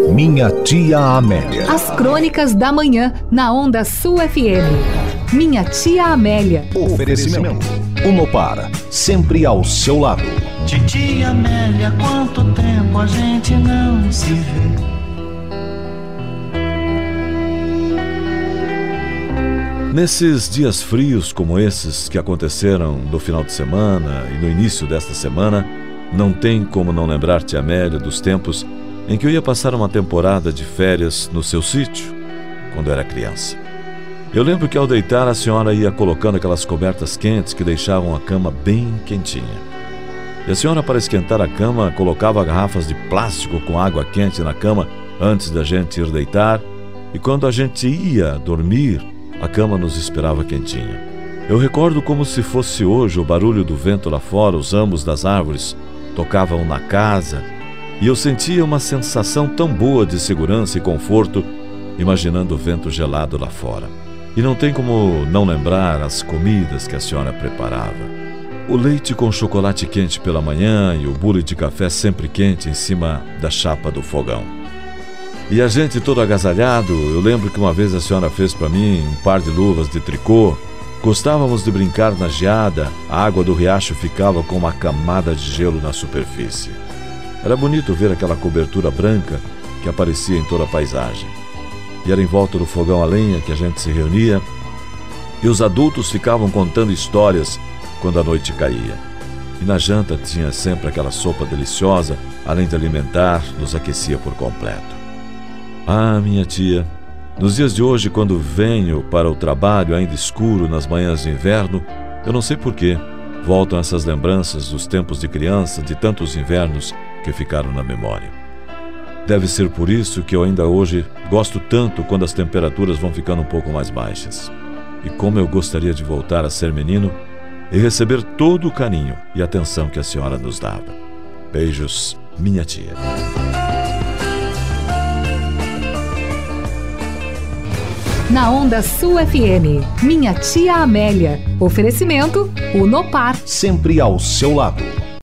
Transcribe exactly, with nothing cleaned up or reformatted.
Minha Tia Amélia. As crônicas da manhã na Onda Sul F M. Minha Tia Amélia. Oferecimento Unopar, sempre ao seu lado. Titia Amélia, quanto tempo a gente não se vê. Nesses dias frios como esses que aconteceram no final de semana e no início desta semana, não tem como não lembrar, Tia Amélia, dos tempos em que eu ia passar uma temporada de férias no seu sítio, quando era criança. Eu lembro que ao deitar a senhora ia colocando aquelas cobertas quentes que deixavam a cama bem quentinha. E a senhora, para esquentar a cama, colocava garrafas de plástico com água quente na cama antes da gente ir deitar, e quando a gente ia dormir, a cama nos esperava quentinha. Eu recordo como se fosse hoje o barulho do vento lá fora, os ramos das árvores tocavam na casa, e eu sentia uma sensação tão boa de segurança e conforto, imaginando o vento gelado lá fora. E não tem como não lembrar as comidas que a senhora preparava. O leite com chocolate quente pela manhã e o bule de café sempre quente em cima da chapa do fogão. E a gente todo agasalhado. Eu lembro que uma vez a senhora fez para mim um par de luvas de tricô. Gostávamos de brincar na geada, a água do riacho ficava com uma camada de gelo na superfície. Era bonito ver aquela cobertura branca que aparecia em toda a paisagem. E era em volta do fogão a lenha que a gente se reunia, e os adultos ficavam contando histórias quando a noite caía. E na janta tinha sempre aquela sopa deliciosa, além de alimentar, nos aquecia por completo. Ah, minha tia, nos dias de hoje, quando venho para o trabalho ainda escuro nas manhãs de inverno, eu não sei porquê, voltam essas lembranças dos tempos de criança, de tantos invernos que ficaram na memória. Deve ser por isso que eu ainda hoje gosto tanto quando as temperaturas vão ficando um pouco mais baixas. E como eu gostaria de voltar a ser menino e receber todo o carinho e atenção que a senhora nos dava. Beijos, minha tia. Na Onda Sul F M, Minha Tia Amélia. Oferecimento Unopar. Sempre ao seu lado.